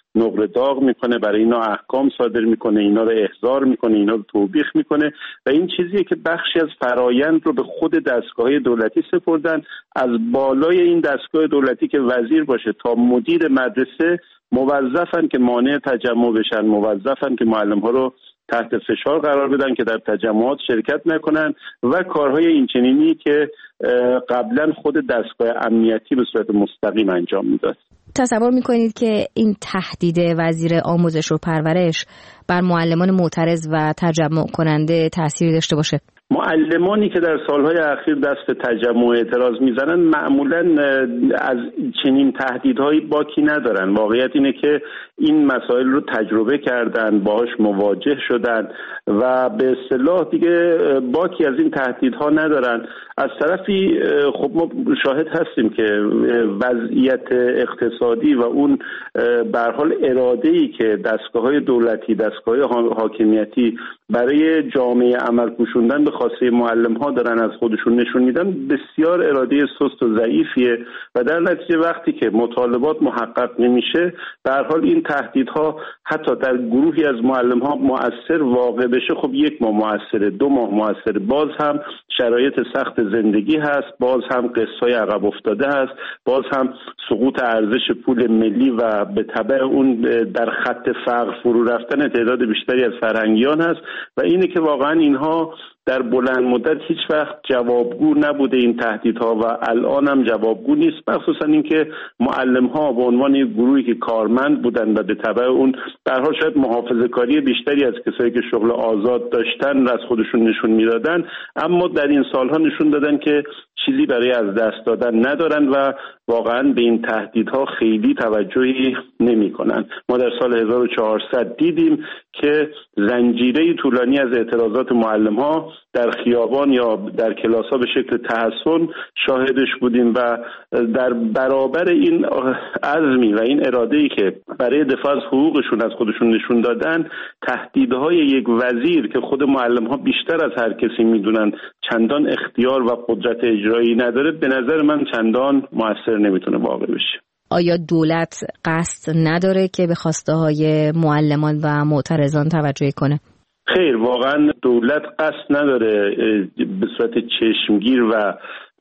نقره داغ میکنه، برای اینا احکام صادر میکنه، اینا رو احضار میکنه، اینا رو توبیخ میکنه و این چیزیه که بخشی از فرایند رو به خود دستگاه‌های دولتی سپردن. از بالای این دستگاه دولتی که وزیر باشه تا مدیر مدرسه موظفن که مانع تجمع بشن، موظفن که معلم‌ها رو تحت فشار قرار بدن که در تجمعات شرکت نکنن و کارهای اینچنینی که قبلا خود دستگاه امنیتی به صورت مستقیم انجام میداد. تصور میکنید که این تهدید وزیر آموزش و پرورش بر معلمان معترض و تجمع کننده تأثیری داشته باشه؟ معلمانی که در سالهای اخیر دست تجمع و اعتراض میزنن معمولاً از چنین تهدیدهایی باکی ندارن. واقعیت اینه که این مسائل رو تجربه کردن، باهاش مواجه شدن و به اصطلاح دیگه باکی از این تهدیدها ندارن. از طرفی خب ما شاهد هستیم که وضعیت اقتصادی و اون به هر حال اراده‌ای که دستگاه‌های دولتی، دستگاه‌های حاکمیتی برای جامعه عمل پوشوندن به خواسته معلم‌ها دارن از خودشون نشون میدن، بسیار اراده سست و ضعیفیه و در نتیجه وقتی که مطالبات محقق نمیشه به هر حال این تهدیدها حتی در گروهی از معلم‌ها مؤثر واقع بشه، خب یک ماه مؤثره، دو ماه مؤثره، باز هم شرایط سخت زندگی هست، باز هم قسط‌های عقب افتاده هست، باز هم سقوط ارزش پول ملی و به تبع اون در خط فقر فرو رفتن تعداد بیشتری از فرهنگیان هست و اینه که واقعا اینها در بلند مدت هیچ وقت جوابگو نبوده این تهدیدها و الان هم جوابگو نیست، مخصوصا اینکه معلم‌ها به عنوان یک گروهی که کارمند بودن و به تبع اون به هر حال شاید محافظه‌کاری بیشتری از کسایی که شغل آزاد داشتن از خودشون نشون میدادن، اما در این سالها نشون دادن که چیزی برای از دست دادن ندارن و واقعا به این تهدیدها خیلی توجهی نمی‌کنن. ما در سال هزار و چهارصد دیدیم که زنجیره طولانی از اعتراضات معلم‌ها در خیابان یا در کلاس‌ها به شکل تحصن شاهدش بودیم و در برابر این عزمی و این اراده‌ای که برای دفاع از حقوقشون از خودشون نشون دادن، تهدیدهای یک وزیر که خود معلم‌ها بیشتر از هر کسی می‌دونن چندان اختیار و قدرت اجرایی نداره، به نظر من چندان مؤثر نمیتونه واقع بشه. آیا دولت قصد نداره که به خواسته های معلمان و معترضان توجه کنه؟ خیر، واقعا دولت قصد نداره به صورت چشمگیر و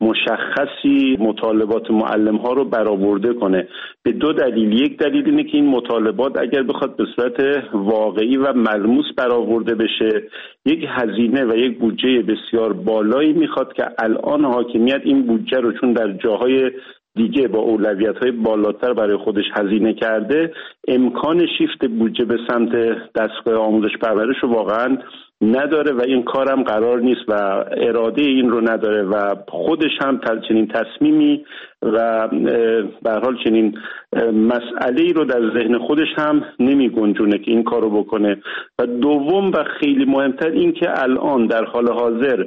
مشخصی مطالبات معلم ها رو برآورده کنه، به دو دلیل. یک دلیل اینه که این مطالبات اگر بخواد به صورت واقعی و ملموس برآورده بشه، یک هزینه و یک بودجه بسیار بالایی میخواد که الان حاکمیت این بودجه رو چون در جاهای دیگه با اولویت‌های بالاتر برای خودش هزینه کرده، امکان شیفت بودجه به سمت دستگاه آموزش پرورش رو واقعا نداره و این کارم قرار نیست و اراده این رو نداره و خودش هم چنین تصمیمی و به هر حال چنین مسئله‌ای رو در ذهن خودش هم نمی گنجونه که این کارو بکنه. و دوم و خیلی مهمتر این که الان در حال حاضر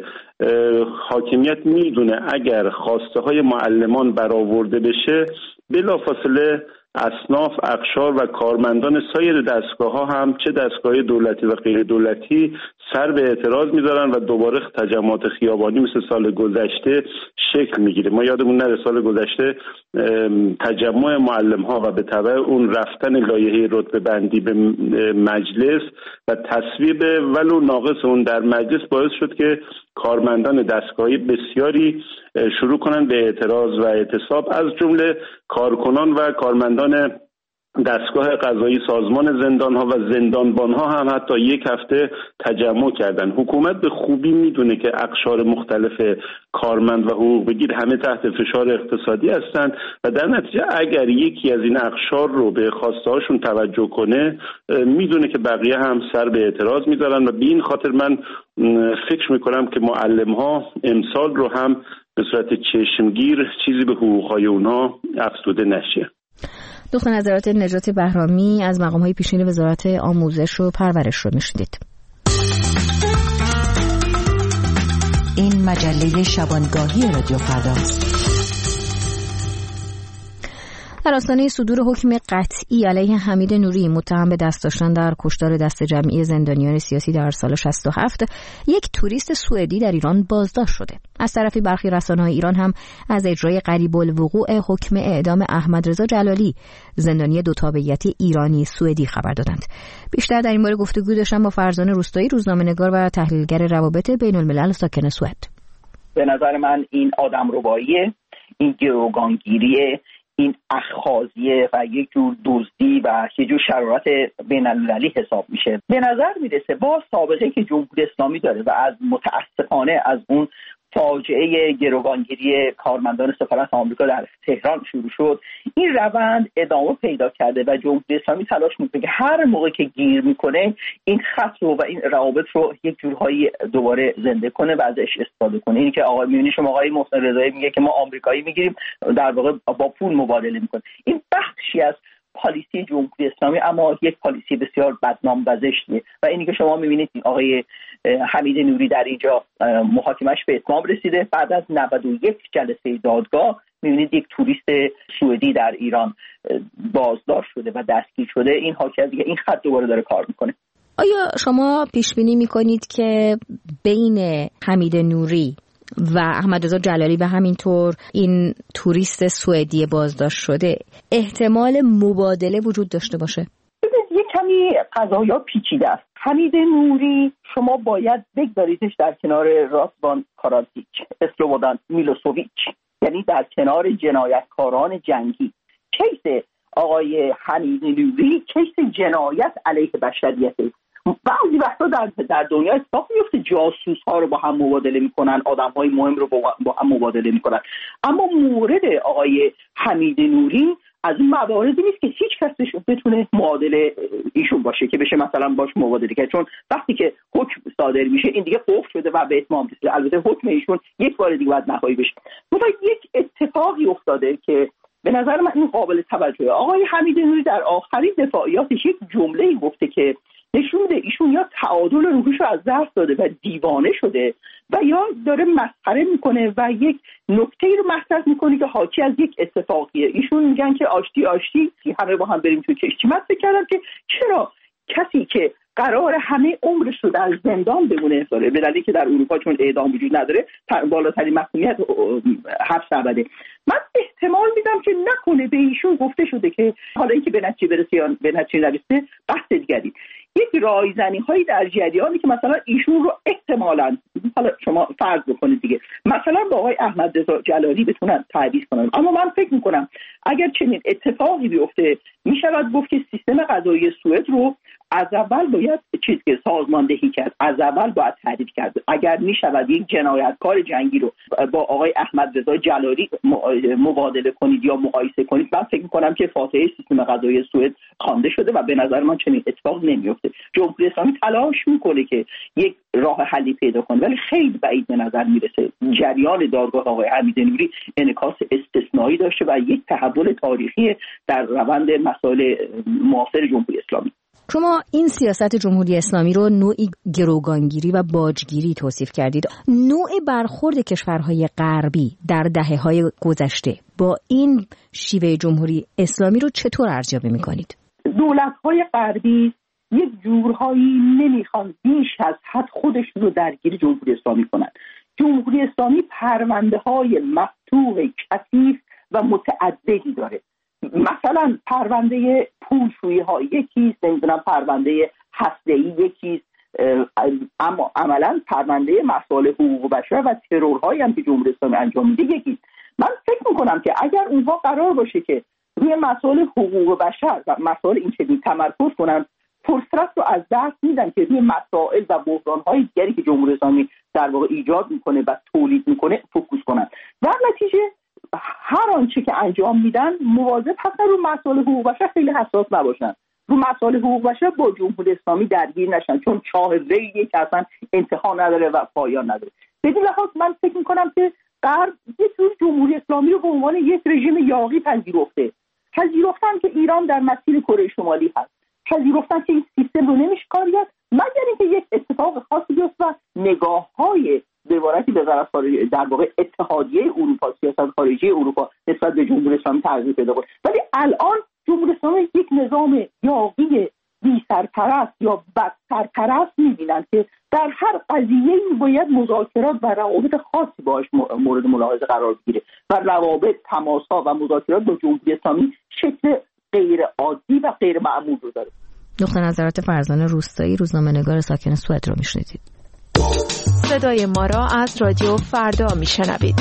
حاکمیت میدونه اگر خواسته های معلمان برآورده بشه، بلافاصله اصناف، اقشار و کارمندان سایر دستگاه ها هم چه دستگاه دولتی و غیر دولتی سر به اعتراض میذارن و دوباره تجمعات خیابانی مثل سال گذشته شکل میگیره. ما یادمون نره سال گذشته تجمع معلم ها و به تبع اون رفتن لایحه رتبه بندی به مجلس و تصویب ولو ناقص اون در مجلس باعث شد که کارمندان دستگاهی بسیاری شروع کنن به اعتراض و اعتصاب، از جمله کارکنان و کارمندان دستگاه قضایی سازمان زندان‌ها و زندانبان‌ها هم حتی یک هفته تجمع کردن. حکومت به خوبی میدونه که اقشار مختلف کارمند و حقوق بگیر همه تحت فشار اقتصادی هستند و در نتیجه اگر یکی از این اقشار رو به خواسته‌هاشون توجه کنه، میدونه که بقیه هم سر به اعتراض میذارن و به این خاطر من فکر میکنم که معلم‌ها امسال رو هم به صورت چشمگیر چیزی به حقوق‌های اونها افزوده نشه. دکتر نظرات نجات بهرامی از مقام‌های پیشین وزارت آموزش و پرورش رو میشنید. این مجله شبانگاهی رادیو فرداست. در آستانه صدور حکم قطعی علیه حمید نوری متهم به دست داشتن در کشتار دست جمعی زندانیان سیاسی در سال شصت و هفت، یک توریست سوئدی در ایران بازداشت شده. از طرفی برخی رسانه‌های ایران هم از اجرای قریب الوقوع حکم اعدام احمد رضا جلالی، زندانی دو تابعیتی ایرانی سوئدی خبر دادند. بیشتر در این باره گفتگو داشتم با فرزانه روستایی، روزنامه‌نگار و تحلیلگر روابط بین‌الملل ساکن سوئد. به نظر من این آدمرباییه، این گروگانگیریه، این اخاذیه و یک جور دزدی و یک جور شرارت بین‌المللی حساب میشه. به نظر میرسه با سابقه که جمهوری اسلامی داره و از متاسفانه از اون فاجعه گروگانگیری کارمندان سفارت آمریکا در تهران شروع شد، این روند ادامه پیدا کرده و جمهوری اسلامی تلاش میکنه که هر موقع که گیر میکنه این خط رو و این روابط رو یک جورهایی دوباره زنده کنه و ازش استفاده کنه. اینی که آقای میونی شما آقای محسن رضایی میگه که ما آمریکایی میگیریم، در واقع با پول مبادله میکنه. این بخشی از پالیسی جمهوری اسلامی، اما یک پالیسی بسیار بدنام و زشتیه و اینی که شما میبینید آقای حمید نوری در اینجا محاکمش به اتمام رسیده. بعد از نود و یک جلسه دادگاه میبینید یک توریست سوئدی در ایران بازداشت شده و دستگیر شده. این حاکیت دیگه این خط دوباره داره کار میکنه. آیا شما پیش بینی میکنید که بین حمید نوری و احمد رضا جلالی و همینطور این توریست سوئدی بازداشت شده احتمال مبادله وجود داشته باشه؟ یک کمی قضایا پیچیده است. حمید نوری شما باید بگذاریدش در کنار راسوان کاراتزیچ، اسلوبودان میلوسوویچ، یعنی در کنار جنایتکاران جنگی. کیس آقای حمید نوری کیس جنایت علیه بشریته. بعضی وقتا در در دنیا اتفاق میفته جاسوس ها رو با هم مبادله میکنن، آدم های مهم رو با هم مبادله میکنن، اما مورد آقای حمید نوری از این مواردی نیست که هیچ کسش بتونه معادل ایشون باشه که بشه مثلا باش مبادله کرد، چون وقتی که حکم صادر میشه این دیگه قفل شده و به اتمام رسیده. البته حکم ایشون یک بار دیگه باید نهایی بشه. مثلا یک اتفاقی افتاده که به نظر من این قابل توجهه. آقای حمید نوری در آخرین دفاعیاتش یک جمله‌ای گفته که نشون میده ایشون یا تعادل روحیش رو از دست داده و دیوانه شده و یا داره مسخره میکنه و یک نکته‌ای رو مطرح میکنه که حاکی از یک اتفاقیه. ایشون میگن که آشتی آشتی همه با هم بریم تو کشتی. من فکر کردم که چرا کسی که قرار همه عمرش رو در زندان بمونه داره، به دلیلی که در اروپا چون اعدام وجود نداره بالاترین محکومیت حبس ابده، من احتمال میدم که نکنه به ایشون گفته شده که حالا اینکه به نتیجه برسه یا به نتیجه نرسه بحث دیگری، یک رایزنی هایی در جریانی که مثلا ایشون رو احتمالاً حالا شما فرض بکنید دیگه مثلا با آقای احمد رضا جلالی بتونن تعویض کنن. اما من فکر میکنم اگر چنین اتفاقی بیفته میشود گفت که سیستم قضایی سوئد رو از اول باید چیز که سازماندهی کرد، از اول باید تعریف کرد. اگر میشود یک جنایتکار جنگی رو با آقای احمد رضا جلالی مبادله کنید یا مقایسه کنید، من فکر میکنم که فاتحه سیستم قضایی سوئد خوانده شده و به نظر من چنین اتفاق نمیفته. جمهوری اسلامی تلاش میکنه که یک راه حلی پیدا کنه ولی خیلی بعید به نظر میرسه. جریان دادگاه آقای حمید نوری انعکاس استثنایی داشته و یک تحول تاریخی در روند مسائل معاصر جمهوری اسلامی. شما این سیاست جمهوری اسلامی رو نوعی گروگانگیری و باجگیری توصیف کردید. نوع برخورد کشورهای غربی در دهه‌های گذشته با این شیوه جمهوری اسلامی رو چطور ارزیابی می‌کنید؟ دولت‌های غربی یک جورهایی نمیخوان بیش از حد خودشون رو درگیر جمهوری اسلامی کنند. جمهوری اسلامی پرونده‌های مفتوح کثیف و متعددی داره. مثلا پرونده پولشویی ها یکیست، نمیدونم پرونده هسته‌ای یکیست، اما عملا پرونده مسائل حقوق بشر و ترورهایی هم که جمهوری اسلامی انجام میده یکیست. من فکر میکنم که اگر اونها قرار باشه که روی مسائل حقوق بشر و مسائل این چنین تمرکز کنن، فرصت رو از دست میدن که روی مسائل و بحران‌های دیگری که جمهوری اسلامی در واقع ایجاد میکنه و تولید میکنه فوکوس کنن. در نتیجه هر آنچه که انجام میدن مواظب هستن رو مسائل حقوق بشر خیلی حساس نباشن، رو مسائل حقوق بشر با جمهوری اسلامی درگیر نشن، چون چاه ریلیه که اصلا انتها نداره و پایان نداره. بدین لحاظ من فکر میکنم که غرب یه جور جمهوری اسلامی رو به عنوان یک رژیم یاغی پذیرفته. پذیرفتن که ایران در مسیر کره شمالی هست، پذیرفتن که این سیستم رو نمیشکارید مگر اینکه یک اتفاق خاصی بیفته و نگاه‌های به عبارتی به وزارت در واقع اتحادیه اروپا، سیاست خارجی اروپا نسبت به جمهوری اسلامی تغییر پیدا کنه. ولی نظام یاغی بی سرپرست یا بد سرپرست می‌بینند که در هر قضیه‌ای باید مذاکرات و روابط خاصی باش مورد ملاحظه قرار بگیره و روابط، تماس‌ها و مذاکرات با جمهوری اسلامی شکل غیر عادی و غیر معمول رو داره. نقطه نظرات فرزانه روستایی، روزنامه‌نگار ساکن سوئد رو میشنیدید. صدای ما را از رادیو فردا میشنوید.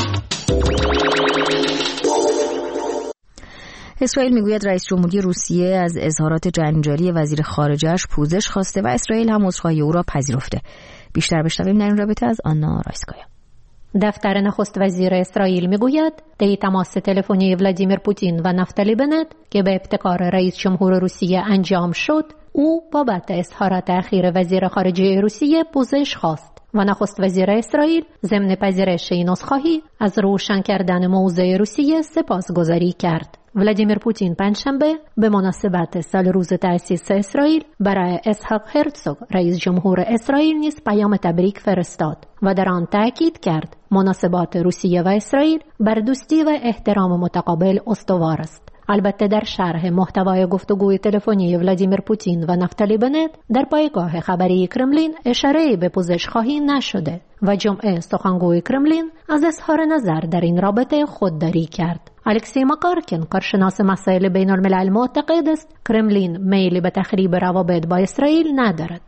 اسرائیل میگوید رئیس جمهوری روسیه از اظهارات جنجالی وزیر خارجه‌اش پوزش خواسته و اسرائیل هم عذرخواهی او را پذیرفته. بیشتر بشنویم در این رابطه از آنا رایسکایا. دفتر نخست وزیر اسرائیل میگوید طی تماس تلفنی ولادیمیر پوتین و نفتالی بنت که به ابتکار رئیس جمهور روسیه انجام شد، او بابت اظهارات اخیر وزیر خارجه روسیه پوزش خواست و نخست وزیر اسرائیل ضمن پذیرش این عذرخواهی از روشن کردن موضع روسیه سپاسگزاری کرد. ولادیمیر پوتین پنجشنبه به مناسبت سال روز تأسیس اسرائیل برای اسحاق هرتزوگ رئیس جمهور اسرائیل نیز پیام تبریک فرستاد و در آن تأکید کرد مناسبات روسیه و اسرائیل بر دوستی و احترام متقابل استوار است. البته در شرح محتوای گفتگوی تلفنی ولادیمیر پوتین و نفتالی بنت در پایگاه خبری کرملین اشاره‌ای به پوزش‌خواهی نشده و جمعه سخنگوی کرملین از اظهار نظر در این رابطه خودداری کرد. الکسی ماکارکین، کارشناس مسائل بین الملل، معتقد است کرملین میلی به تخریب روابط با اسرائیل ندارد.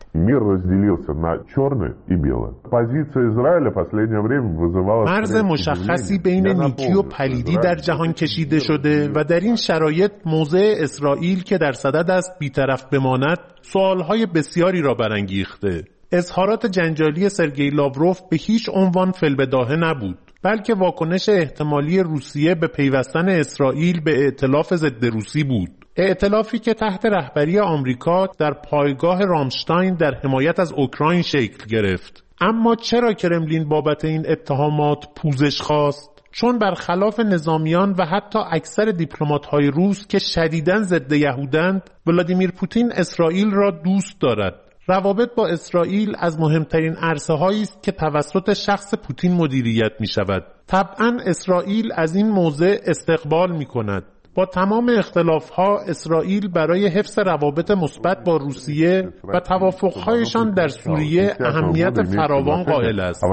مرز مشخصی بین نیکی و پلیدی در جهان کشیده شده و در این شرایط موضع اسرائیل که در صدد است بی‌طرف بماند سوالهای بسیاری را برانگیخته. اظهارات جنجالی سرگئی لاوروف به هیچ عنوان فی‌البداهه نبود، بلکه واکنش احتمالی روسیه به پیوستن اسرائیل به ائتلاف ضد روسی بود. ائتلافی که تحت رهبری آمریکا در پایگاه رامشتاین در حمایت از اوکراین شکل گرفت. اما چرا کرملین بابت این اتهامات پوزش خواست؟ چون برخلاف نظامیان و حتی اکثر دیپلمات‌های روس که شدیداً ضد یهودند، ولادیمیر پوتین اسرائیل را دوست دارد. روابط با اسرائیل از مهمترین عرصه‌هایی است که توسط شخص پوتین مدیریت می‌شود. طبعاً اسرائیل از این موضع استقبال می‌کند. با تمام اختلاف‌ها اسرائیل برای حفظ روابط مثبت با روسیه و توافق‌هایشان در سوریه اهمیت فراوان قائل است.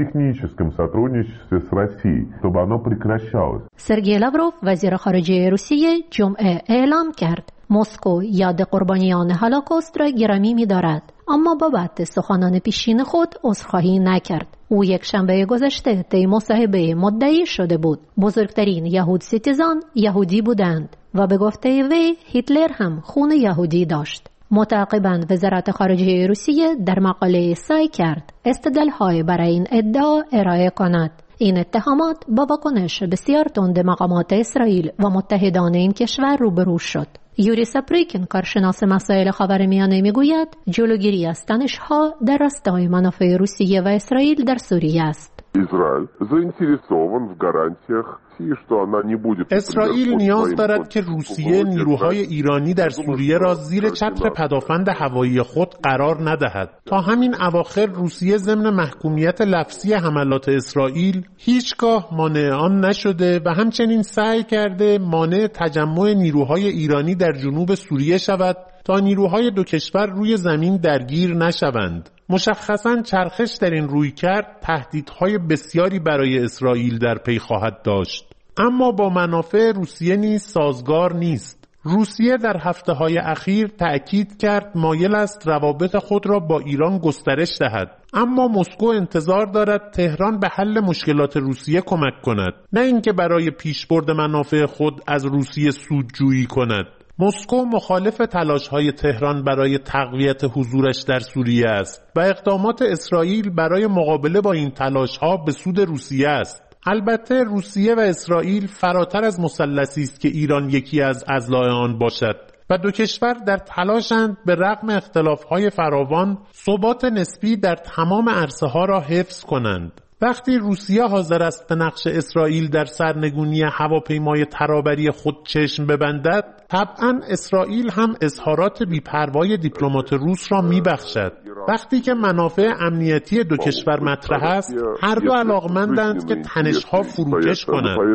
سرگئی لاوروف وزیر خارجه روسیه جمعه اعلام کرد مسکو یاد قربانیان هولوکاست را گرامی می‌دارد، اما بابت سخنان پیشین خود عذرخواهی نکرد. او یک شنبه گذشته طی مصاحبه مدعی شده بود بزرگترین یهود ستیزان یهودی بودند و به گفته وی هیتلر هم خون یهودی داشت. متعاقباً وزارت خارجه روسیه در مقاله سعی کرد استدلال‌های برای این ادعا ارائه کند. این اتهامات با واکنش بسیار تند مقامات اسرائیل و متحدان این کشور روبرو شد. یوری سپریکین، کارشناس مسائل خاورمیانه، میگوید جلوگیری از تنش‌ها در راستای منافع روسیه و اسرائیل در سوریه است. اسرائیل نیاز دارد که روسیه نیروهای ایرانی در سوریه را زیر چتر پدافند هوایی خود قرار ندهد. تا همین اواخر روسیه ضمن محکومیت لفظی حملات اسرائیل هیچگاه مانع آن نشده و همچنین سعی کرده مانع تجمع نیروهای ایرانی در جنوب سوریه شود تا نیروهای دو کشور روی زمین درگیر نشوند. مشخصاً چرخش در این رویکرد تهدیدهای بسیاری برای اسرائیل در پی خواهد داشت، اما با منافع روسیه نیز سازگار نیست. روسیه در هفته‌های اخیر تأکید کرد مایل است روابط خود را با ایران گسترش دهد، اما مسکو انتظار دارد تهران به حل مشکلات روسیه کمک کند، نه اینکه برای پیشبرد منافع خود از روسیه سودجویی کند. مسکو مخالف تلاش‌های تهران برای تقویت حضورش در سوریه است و اقدامات اسرائیل برای مقابله با این تلاش‌ها به سود روسیه است. البته روسیه و اسرائیل فراتر از مثلثی است که ایران یکی از اضلاع آن باشد و دو کشور در تلاشند به رغم اختلاف‌های فراوان ثبات نسبی در تمام عرصه‌ها را حفظ کنند. وقتی روسیه حاضر است به نقش اسرائیل در سرنگونی هواپیمای ترابری خود چشم ببندد، طبعاً اسرائیل هم اظهارات بی‌پروای دیپلمات روس را می‌بخشد وقتی که منافع امنیتی دو کشور مطرح است، هر دو علاقمندند که تنش‌ها فروکش کنند.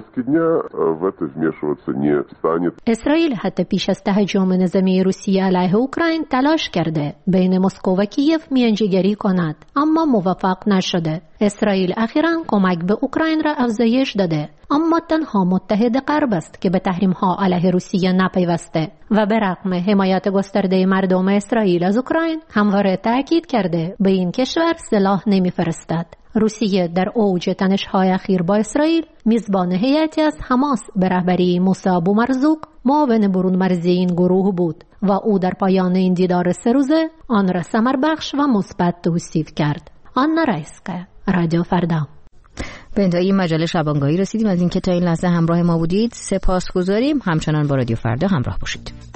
اسرائیل حتی پیش از تهاجم نظامی روسیه علیه اوکراین تلاش کرده بین مسکو و کیف میانجیگری کند، اما موفق نشده. اسرائیل اخیراً کمک به اوکراین را افزایش داده، اما تنها متحد غرب است که به تحریم‌ها علیه روسیه نپیوسته و به رغم حمایت گسترده مردم اسرائیل از اوکراین همواره تاکید کرده به این کشور سلاح نمی‌فرستد. روسیه در اوج تنش‌های اخیر با اسرائیل میزبان هیئتی از حماس به رهبری موسی ابومرزوق معاون برون مرزی این گروه بود و او در پایان این دیدار سه روزه آن را ثمربخش و مثبت توصیف کرد. آنا رایسکا، رادیو فردا. به انتهای مجله شبانگاهی رسیدیم. از اینکه تا این لحظه همراه ما بودید سپاسگزاریم. همچنان با رادیو فردا همراه باشید.